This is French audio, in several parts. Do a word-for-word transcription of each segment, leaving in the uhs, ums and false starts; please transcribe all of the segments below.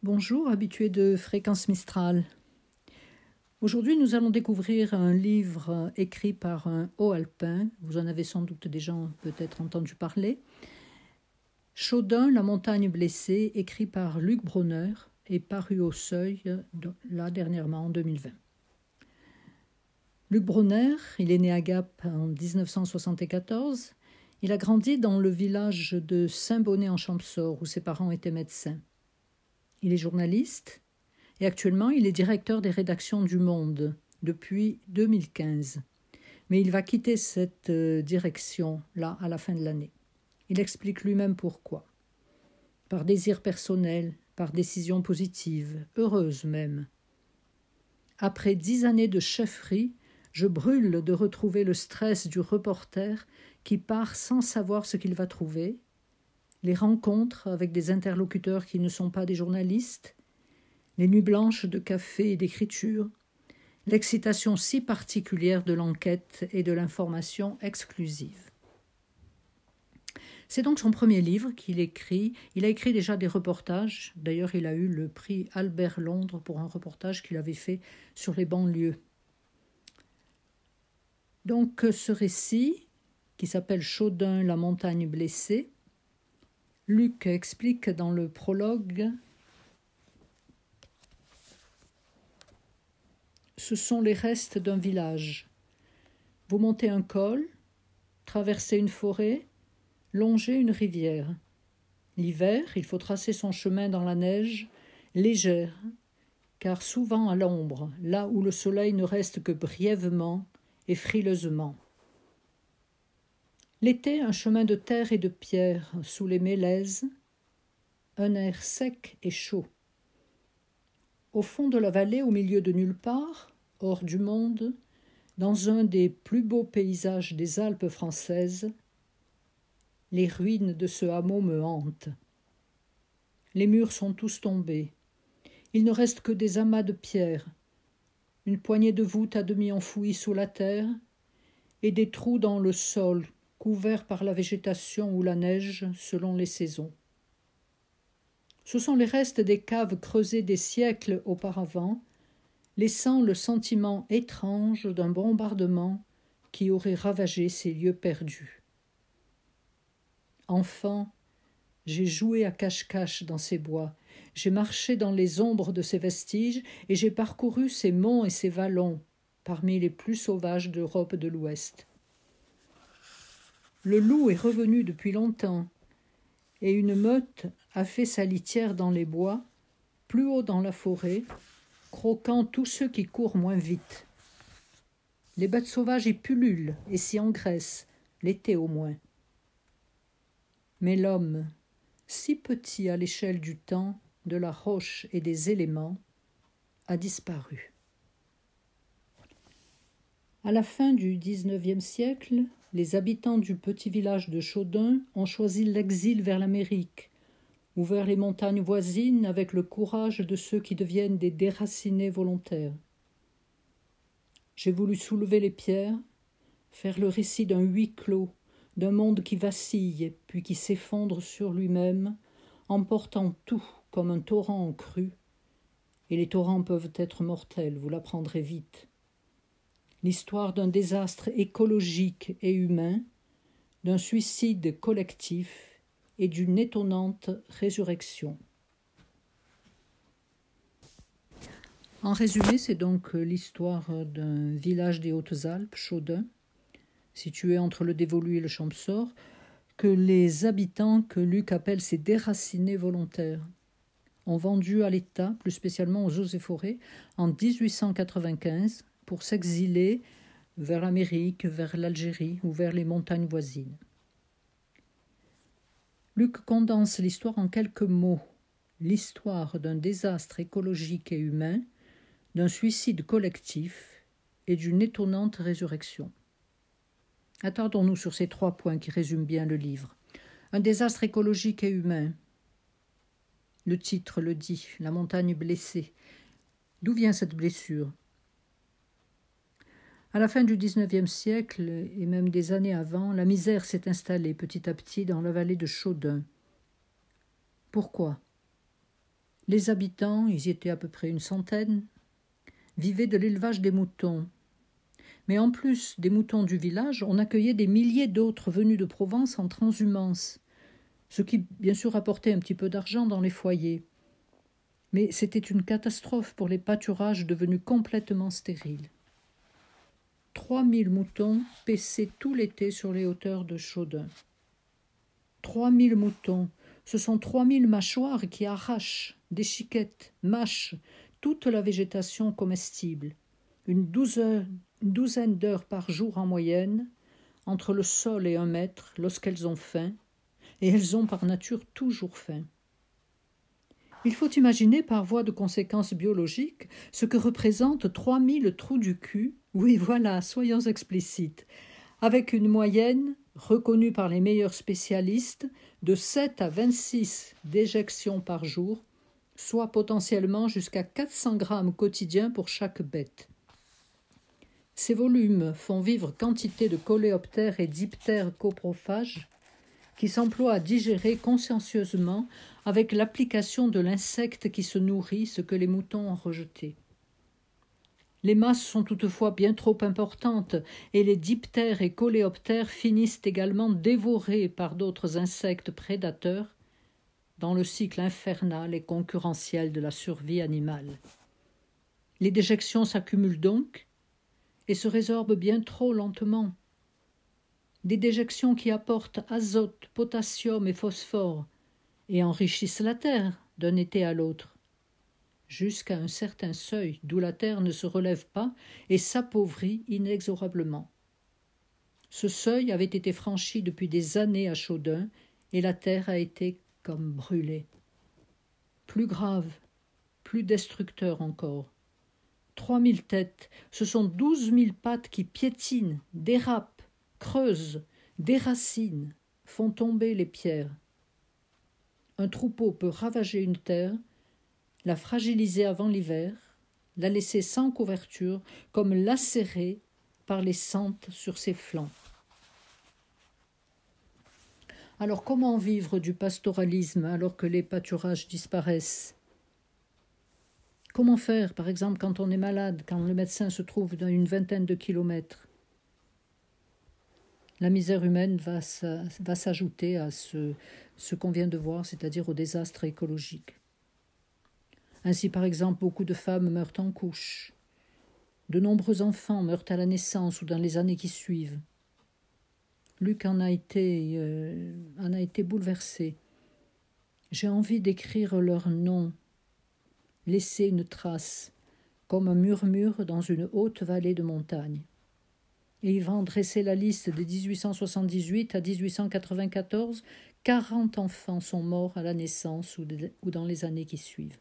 Bonjour, habitués de Fréquence Mistral. Aujourd'hui, nous allons découvrir un livre écrit par un haut alpin. Vous en avez sans doute déjà peut-être entendu parler. Chaudun, la montagne blessée, écrit par Luc Bronner et paru au Seuil, là dernièrement en deux mille vingt. Luc Bronner, il est né à Gap en dix-neuf cent soixante-quatorze. Il a grandi dans le village de Saint-Bonnet-en-Champsaur, où ses parents étaient médecins. Il est journaliste et actuellement il est directeur des rédactions du Monde depuis deux mille quinze. Mais il va quitter cette direction-là à la fin de l'année. Il explique lui-même pourquoi. Par désir personnel, par décision positive, heureuse même. Après dix années de chefferie, je brûle de retrouver le stress du reporter qui part sans savoir ce qu'il va trouver, les rencontres avec des interlocuteurs qui ne sont pas des journalistes, les nuits blanches de café et d'écriture, l'excitation si particulière de l'enquête et de l'information exclusive. C'est donc son premier livre qu'il écrit. Il a écrit déjà des reportages. D'ailleurs, il a eu le prix Albert Londres pour un reportage qu'il avait fait sur les banlieues. Donc, ce récit, qui s'appelle Chaudun, la montagne blessée, Luc explique dans le prologue: ce sont les restes d'un village. Vous montez un col, traversez une forêt, longez une rivière. L'hiver, il faut tracer son chemin dans la neige, légère, car souvent à l'ombre, là où le soleil ne reste que brièvement et frileusement. L'été, un chemin de terre et de pierre sous les mélèzes, un air sec et chaud. Au fond de la vallée, au milieu de nulle part, hors du monde, dans un des plus beaux paysages des Alpes françaises, les ruines de ce hameau me hantent. Les murs sont tous tombés. Il ne reste que des amas de pierres, une poignée de voûtes à demi enfouies sous la terre et des trous dans le sol couverts par la végétation ou la neige selon les saisons. Ce sont les restes des caves creusées des siècles auparavant, laissant le sentiment étrange d'un bombardement qui aurait ravagé ces lieux perdus. Enfant, j'ai joué à cache-cache dans ces bois, j'ai marché dans les ombres de ces vestiges et j'ai parcouru ces monts et ces vallons, parmi les plus sauvages d'Europe de l'Ouest. Le loup est revenu depuis longtemps, et une meute a fait sa litière dans les bois, plus haut dans la forêt, croquant tous ceux qui courent moins vite. Les bêtes sauvages y pullulent et s'y engraissent, l'été au moins. Mais l'homme, si petit à l'échelle du temps, de la roche et des éléments, a disparu. À la fin du dix-neuvième siècle, les habitants du petit village de Chaudun ont choisi l'exil vers l'Amérique, ou vers les montagnes voisines avec le courage de ceux qui deviennent des déracinés volontaires. J'ai voulu soulever les pierres, faire le récit d'un huis clos, d'un monde qui vacille puis qui s'effondre sur lui-même, emportant tout comme un torrent en crue, et les torrents peuvent être mortels, vous l'apprendrez vite. L'histoire d'un désastre écologique et humain, d'un suicide collectif et d'une étonnante résurrection. En résumé, c'est donc l'histoire d'un village des Hautes-Alpes, Chaudun, situé entre le Dévolu et le Champsaur, que les habitants que Luc appelle ses déracinés volontaires ont vendu à l'État, plus spécialement aux eaux et forêts, en dix-huit cent quatre-vingt-quinze, pour s'exiler vers l'Amérique, vers l'Algérie ou vers les montagnes voisines. Luc condense l'histoire en quelques mots. L'histoire d'un désastre écologique et humain, d'un suicide collectif et d'une étonnante résurrection. Attardons-nous sur ces trois points qui résument bien le livre. Un désastre écologique et humain. Le titre le dit, la montagne blessée. D'où vient cette blessure ? À la fin du dix-neuvième siècle, et même des années avant, la misère s'est installée petit à petit dans la vallée de Chaudun. Pourquoi ? Les habitants, ils y étaient à peu près une centaine, vivaient de l'élevage des moutons. Mais en plus des moutons du village, on accueillait des milliers d'autres venus de Provence en transhumance, ce qui, bien sûr, apportait un petit peu d'argent dans les foyers. Mais c'était une catastrophe pour les pâturages devenus complètement stériles. Trois mille moutons paissaient tout l'été sur les hauteurs de Chaudun. Trois mille moutons, ce sont trois mille mâchoires qui arrachent, déchiquettent, mâchent toute la végétation comestible. Une douzaine, une douzaine d'heures par jour en moyenne, entre le sol et un mètre, lorsqu'elles ont faim, et elles ont par nature toujours faim. Il faut imaginer par voie de conséquences biologiques ce que représentent trois mille trous du cul, oui voilà, soyons explicites, avec une moyenne, reconnue par les meilleurs spécialistes, de sept à vingt-six déjections par jour, soit potentiellement jusqu'à quatre cents grammes quotidiens pour chaque bête. Ces volumes font vivre quantité de coléoptères et diptères coprophages qui s'emploient à digérer consciencieusement avec l'application de l'insecte qui se nourrit ce que les moutons ont rejeté. Les masses sont toutefois bien trop importantes et les diptères et coléoptères finissent également dévorés par d'autres insectes prédateurs dans le cycle infernal et concurrentiel de la survie animale. Les déjections s'accumulent donc et se résorbent bien trop lentement. Des déjections qui apportent azote, potassium et phosphore et enrichissent la terre d'un été à l'autre, jusqu'à un certain seuil d'où la terre ne se relève pas et s'appauvrit inexorablement. Ce seuil avait été franchi depuis des années à Chaudun et la terre a été comme brûlée. Plus grave, plus destructeur encore. Trois mille têtes, ce sont douze mille pattes qui piétinent, dérapent, creusent, déracinent, font tomber les pierres. Un troupeau peut ravager une terre, la fragiliser avant l'hiver, la laisser sans couverture, comme lacérée par les sentes sur ses flancs. Alors comment vivre du pastoralisme alors que les pâturages disparaissent ? Comment faire, par exemple, quand on est malade, quand le médecin se trouve dans une vingtaine de kilomètres ? La misère humaine va, va s'ajouter à ce, ce qu'on vient de voir, c'est-à-dire au désastre écologique. Ainsi, par exemple, beaucoup de femmes meurent en couche. De nombreux enfants meurent à la naissance ou dans les années qui suivent. Luc en a été, euh, en a été bouleversé. J'ai envie d'écrire leurs noms, laisser une trace, comme un murmure dans une haute vallée de montagne. Et il va en dresser la liste de dix-huit cent soixante-dix-huit à dix-huit cent quatre-vingt-quatorze. quarante enfants sont morts à la naissance ou, de, ou dans les années qui suivent.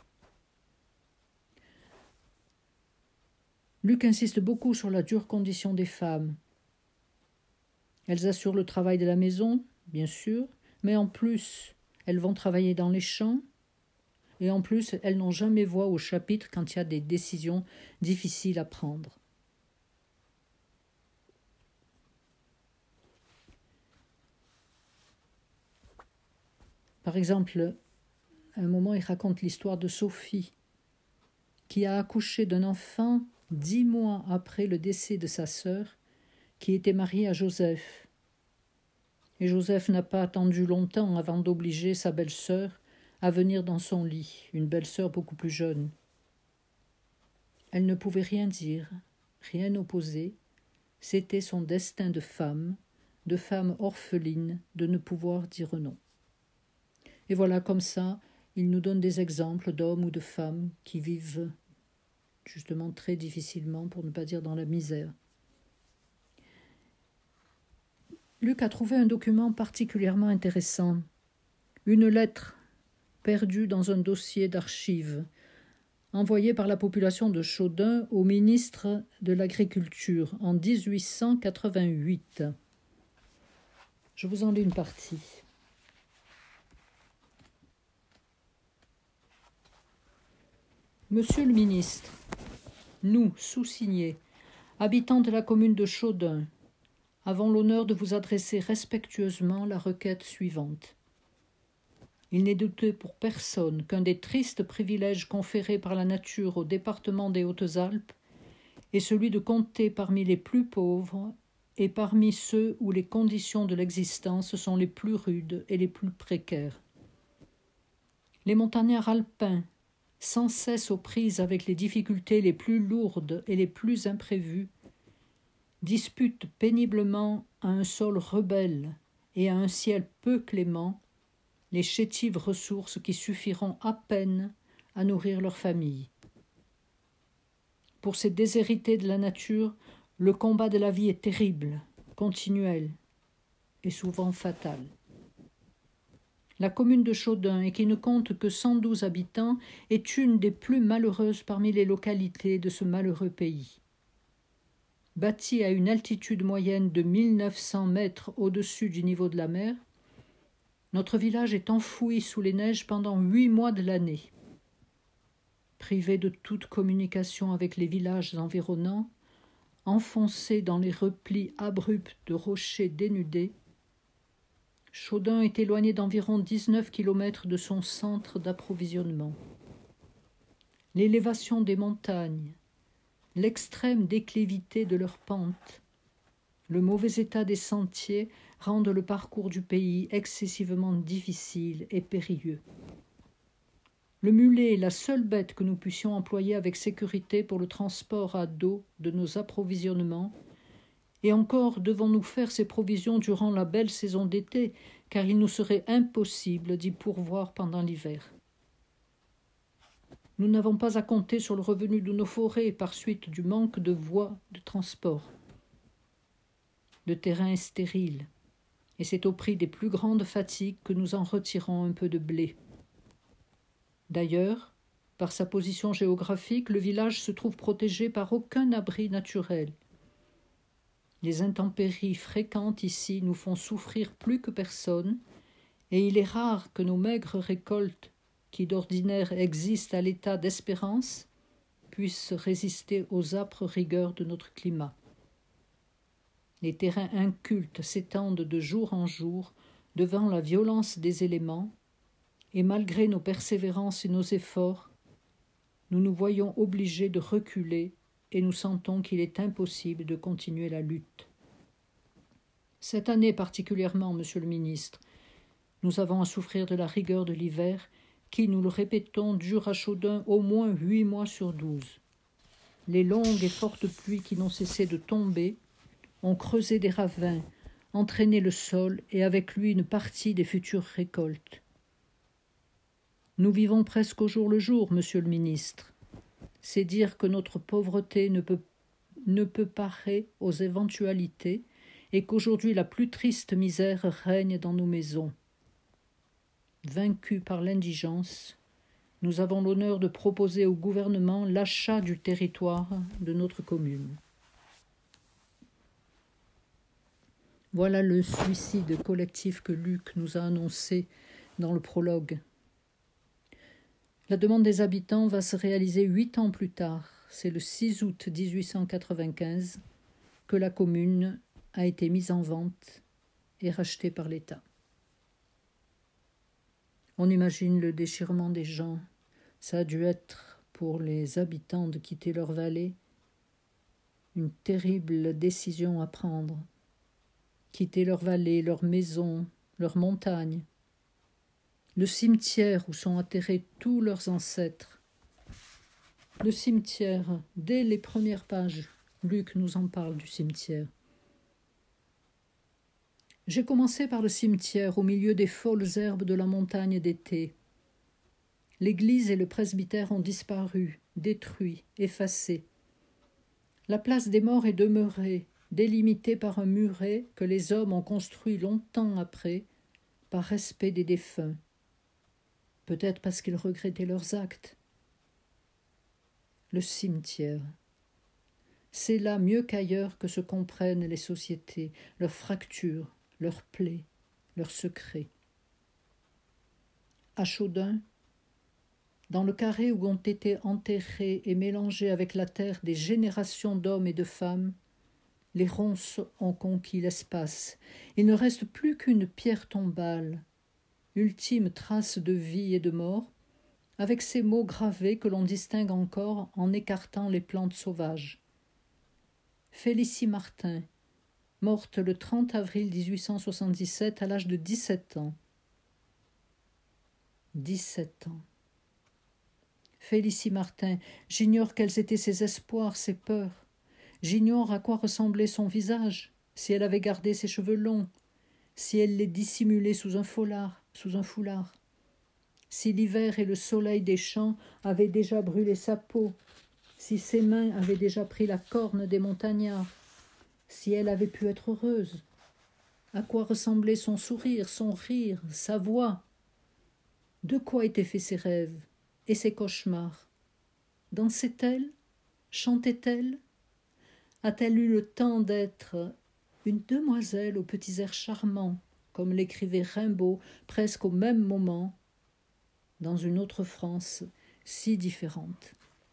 Luc insiste beaucoup sur la dure condition des femmes. Elles assurent le travail de la maison, bien sûr, mais en plus, elles vont travailler dans les champs, et en plus, elles n'ont jamais voix au chapitre quand il y a des décisions difficiles à prendre. Par exemple, à un moment, il raconte l'histoire de Sophie, qui a accouché d'un enfant dix mois après le décès de sa sœur, qui était mariée à Joseph. Et Joseph n'a pas attendu longtemps avant d'obliger sa belle-sœur à venir dans son lit, une belle-sœur beaucoup plus jeune. Elle ne pouvait rien dire, rien opposer. C'était son destin de femme, de femme orpheline, de ne pouvoir dire non. Et voilà, comme ça, il nous donne des exemples d'hommes ou de femmes qui vivent justement très difficilement, pour ne pas dire dans la misère. Luc a trouvé un document particulièrement intéressant, une lettre perdue dans un dossier d'archives, envoyée par la population de Chaudun au ministre de l'Agriculture en dix-huit cent quatre-vingt-huit. Je vous en lis une partie. Monsieur le ministre, nous, sous-signés, habitants de la commune de Chaudun, avons l'honneur de vous adresser respectueusement la requête suivante. Il n'est douté pour personne qu'un des tristes privilèges conférés par la nature au département des Hautes-Alpes est celui de compter parmi les plus pauvres et parmi ceux où les conditions de l'existence sont les plus rudes et les plus précaires. Les montagnards alpins, sans cesse aux prises avec les difficultés les plus lourdes et les plus imprévues, disputent péniblement à un sol rebelle et à un ciel peu clément les chétives ressources qui suffiront à peine à nourrir leur famille. Pour ces déshérités de la nature, le combat de la vie est terrible, continuel et souvent fatal. La commune de Chaudun, et qui ne compte que cent douze habitants, est une des plus malheureuses parmi les localités de ce malheureux pays. Bâtie à une altitude moyenne de mille neuf cents mètres au-dessus du niveau de la mer, notre village est enfoui sous les neiges pendant huit mois de l'année. Privé de toute communication avec les villages environnants, enfoncé dans les replis abrupts de rochers dénudés, Chaudun est éloigné d'environ dix-neuf kilomètres de son centre d'approvisionnement. L'élévation des montagnes, l'extrême déclivité de leurs pentes, le mauvais état des sentiers rendent le parcours du pays excessivement difficile et périlleux. Le mulet est la seule bête que nous puissions employer avec sécurité pour le transport à dos de nos approvisionnements, et encore devons-nous faire ces provisions durant la belle saison d'été, car il nous serait impossible d'y pourvoir pendant l'hiver. Nous n'avons pas à compter sur le revenu de nos forêts par suite du manque de voies de transport. Le terrain est stérile, et c'est au prix des plus grandes fatigues que nous en retirons un peu de blé. D'ailleurs, par sa position géographique, le village se trouve protégé par aucun abri naturel. Les intempéries fréquentes ici nous font souffrir plus que personne, et il est rare que nos maigres récoltes, qui d'ordinaire existent à l'état d'espérance, puissent résister aux âpres rigueurs de notre climat. Les terrains incultes s'étendent de jour en jour devant la violence des éléments, et malgré nos persévérances et nos efforts, nous nous voyons obligés de reculer et nous sentons qu'il est impossible de continuer la lutte. Cette année particulièrement, Monsieur le ministre, nous avons à souffrir de la rigueur de l'hiver qui, nous le répétons, dure à Chaudun au moins huit mois sur douze. Les longues et fortes pluies qui n'ont cessé de tomber ont creusé des ravins, entraîné le sol et avec lui une partie des futures récoltes. Nous vivons presque au jour le jour, Monsieur le ministre. C'est dire que notre pauvreté ne peut, ne peut parer aux éventualités et qu'aujourd'hui la plus triste misère règne dans nos maisons. Vaincus par l'indigence, nous avons l'honneur de proposer au gouvernement l'achat du territoire de notre commune. Voilà le suicide collectif que Luc nous a annoncé dans le prologue. La demande des habitants va se réaliser huit ans plus tard. C'est le six août dix-huit cent quatre-vingt-quinze que la commune a été mise en vente et rachetée par l'État. On imagine le déchirement des gens. Ça a dû être, pour les habitants, de quitter leur vallée, une terrible décision à prendre. Quitter leur vallée, leur maison, leurs montagnes, le cimetière où sont enterrés tous leurs ancêtres. Le cimetière, dès les premières pages, Luc nous en parle du cimetière. J'ai commencé par le cimetière au milieu des folles herbes de la montagne d'été. L'église et le presbytère ont disparu, détruits, effacés. La place des morts est demeurée, délimitée par un muret que les hommes ont construit longtemps après, par respect des défunts. Peut-être parce qu'ils regrettaient leurs actes. Le cimetière. C'est là mieux qu'ailleurs que se comprennent les sociétés, leurs fractures, leurs plaies, leurs secrets. À Chaudun, dans le carré où ont été enterrés et mélangés avec la terre des générations d'hommes et de femmes, les ronces ont conquis l'espace. Il ne reste plus qu'une pierre tombale, ultime trace de vie et de mort, avec ces mots gravés que l'on distingue encore en écartant les plantes sauvages. Félicie Martin, morte le trente avril dix-huit cent soixante-dix-sept à l'âge de dix-sept ans. dix-sept ans. Félicie Martin, j'ignore quels étaient ses espoirs, ses peurs. J'ignore à quoi ressemblait son visage, si elle avait gardé ses cheveux longs, si elle les dissimulait sous un foulard, sous un foulard, si l'hiver et le soleil des champs avaient déjà brûlé sa peau, si ses mains avaient déjà pris la corne des montagnards, si elle avait pu être heureuse. À quoi ressemblait son sourire, son rire, sa voix? De quoi étaient faits ses rêves et ses cauchemars? Dansait-elle? Chantait-elle? A-t-elle eu le temps d'être une demoiselle aux petits airs charmants, comme l'écrivait Rimbaud presque au même moment, dans une autre France si différente?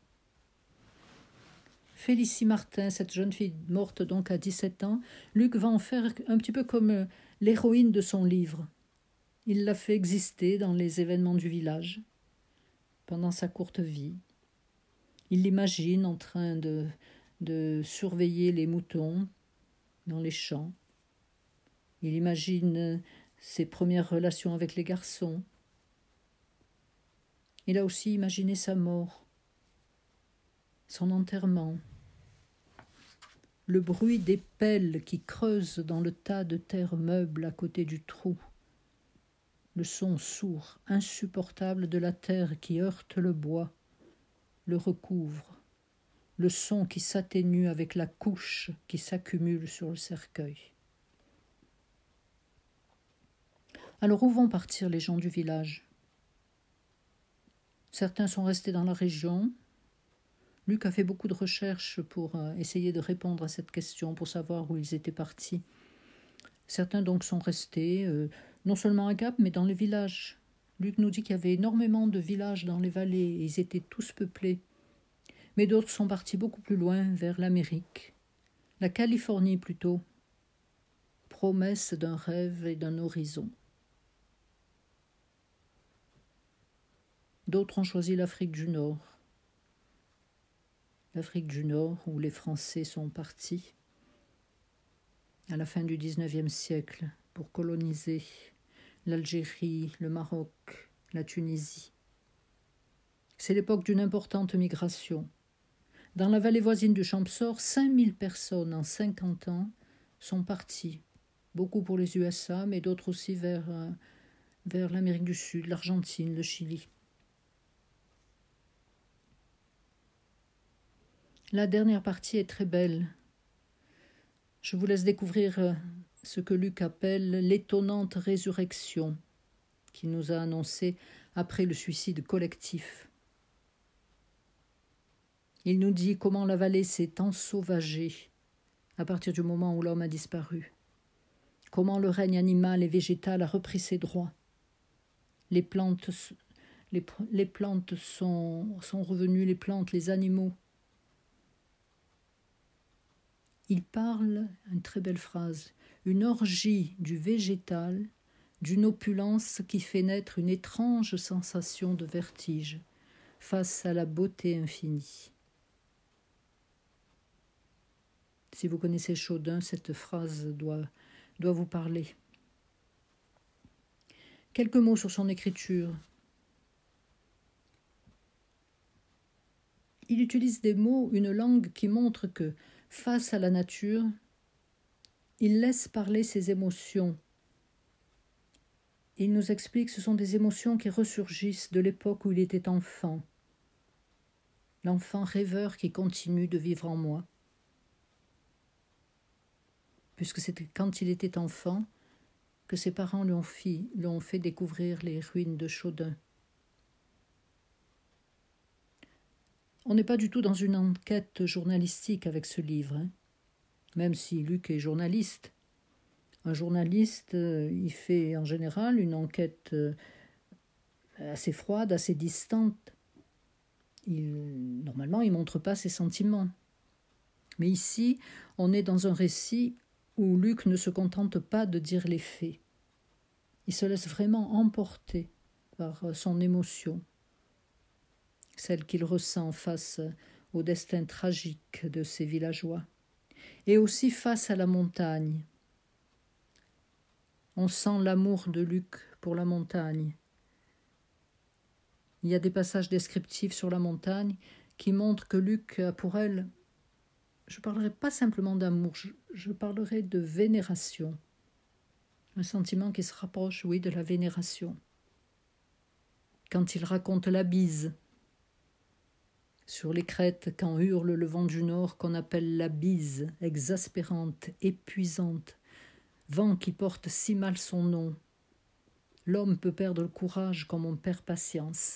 Félicie Martin, cette jeune fille morte donc à dix-sept ans, Luc va en faire un petit peu comme l'héroïne de son livre. Il l'a fait exister dans les événements du village, pendant sa courte vie. Il l'imagine en train de, de surveiller les moutons dans les champs. Il imagine ses premières relations avec les garçons. Il a aussi imaginé sa mort, son enterrement, le bruit des pelles qui creusent dans le tas de terre meuble à côté du trou, le son sourd, insupportable de la terre qui heurte le bois, le recouvre, le son qui s'atténue avec la couche qui s'accumule sur le cercueil. Alors où vont partir les gens du village? Certains sont restés dans la région. Luc a fait beaucoup de recherches pour euh, essayer de répondre à cette question, pour savoir où ils étaient partis. Certains donc sont restés, euh, non seulement à Gap, mais dans les villages. Luc nous dit qu'il y avait énormément de villages dans les vallées, et ils étaient tous peuplés. Mais d'autres sont partis beaucoup plus loin, vers l'Amérique, la Californie plutôt, promesse d'un rêve et d'un horizon. D'autres ont choisi l'Afrique du Nord. L'Afrique du Nord, où les Français sont partis à la fin du dix-neuvième siècle pour coloniser l'Algérie, le Maroc, la Tunisie. C'est l'époque d'une importante migration. Dans la vallée voisine du Champsaur, cinq mille personnes en cinquante ans sont parties. Beaucoup pour les U S A, mais d'autres aussi vers, euh, vers l'Amérique du Sud, l'Argentine, le Chili. La dernière partie est très belle. Je vous laisse découvrir ce que Luc appelle l'étonnante résurrection qu'il nous a annoncée après le suicide collectif. Il nous dit comment la vallée s'est ensauvagée à partir du moment où l'homme a disparu, comment le règne animal et végétal a repris ses droits. Les plantes, les, les plantes sont, sont revenues, les plantes, les animaux. Il parle, une très belle phrase, une orgie du végétal, d'une opulence qui fait naître une étrange sensation de vertige face à la beauté infinie. Si vous connaissez Chaudin, cette phrase doit, doit vous parler. Quelques mots sur son écriture. Il utilise des mots, une langue qui montre que, face à la nature, il laisse parler ses émotions. Il nous explique que ce sont des émotions qui ressurgissent de l'époque où il était enfant. L'enfant rêveur qui continue de vivre en moi. Puisque c'était quand il était enfant que ses parents lui ont fait, lui ont fait découvrir les ruines de Chaudun. On n'est pas du tout dans une enquête journalistique avec ce livre, hein. Même si Luc est journaliste. Un journaliste, euh, il fait en général une enquête euh, assez froide, assez distante. Il, normalement, il ne montre pas ses sentiments. Mais ici, on est dans un récit où Luc ne se contente pas de dire les faits. Il se laisse vraiment emporter par son émotion, celle qu'il ressent face au destin tragique de ces villageois, et aussi face à la montagne. On sent l'amour de Luc pour la montagne. Il y a des passages descriptifs sur la montagne qui montrent que Luc a pour elle, je ne parlerai pas simplement d'amour, je, je parlerai de vénération. Un sentiment qui se rapproche, oui, de la vénération. Quand il raconte la bise, sur les crêtes, quand hurle le vent du nord qu'on appelle la bise, exaspérante, épuisante, vent qui porte si mal son nom. L'homme peut perdre le courage comme on perd patience.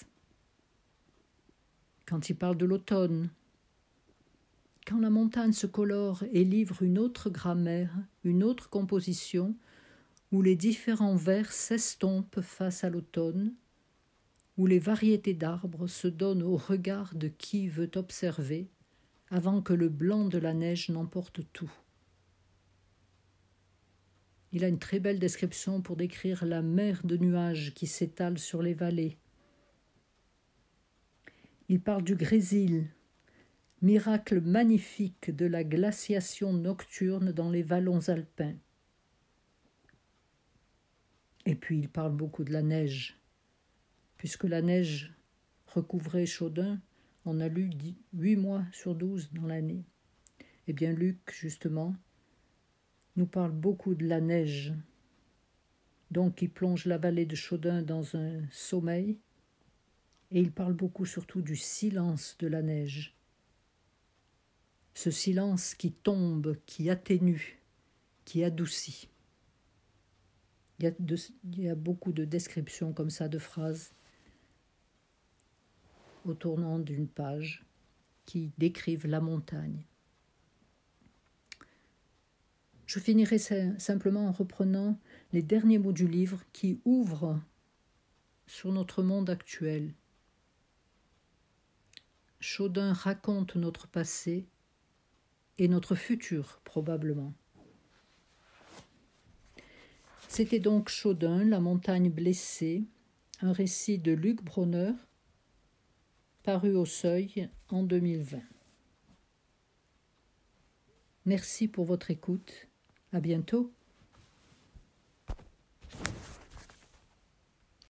Quand il parle de l'automne, quand la montagne se colore et livre une autre grammaire, une autre composition, où les différents vers s'estompent face à l'automne, où les variétés d'arbres se donnent au regard de qui veut observer, avant que le blanc de la neige n'emporte tout. Il a une très belle description pour décrire la mer de nuages qui s'étale sur les vallées. Il parle du grésil, miracle magnifique de la glaciation nocturne dans les vallons alpins. Et puis il parle beaucoup de la neige, puisque la neige recouvrait Chaudun, on a lu huit mois sur douze dans l'année. Eh bien Luc, justement, nous parle beaucoup de la neige. Donc il plonge la vallée de Chaudun dans un sommeil, et il parle beaucoup surtout du silence de la neige. Ce silence qui tombe, qui atténue, qui adoucit. Il y a, de, il y a beaucoup de descriptions comme ça, de phrases au tournant d'une page qui décrivent la montagne. Je finirai simplement en reprenant les derniers mots du livre qui ouvrent sur notre monde actuel. Chaudun raconte notre passé et notre futur, probablement. C'était donc Chaudun, la montagne blessée, un récit de Luc Bronner, paru au Seuil en deux mille vingt. Merci pour votre écoute. À bientôt.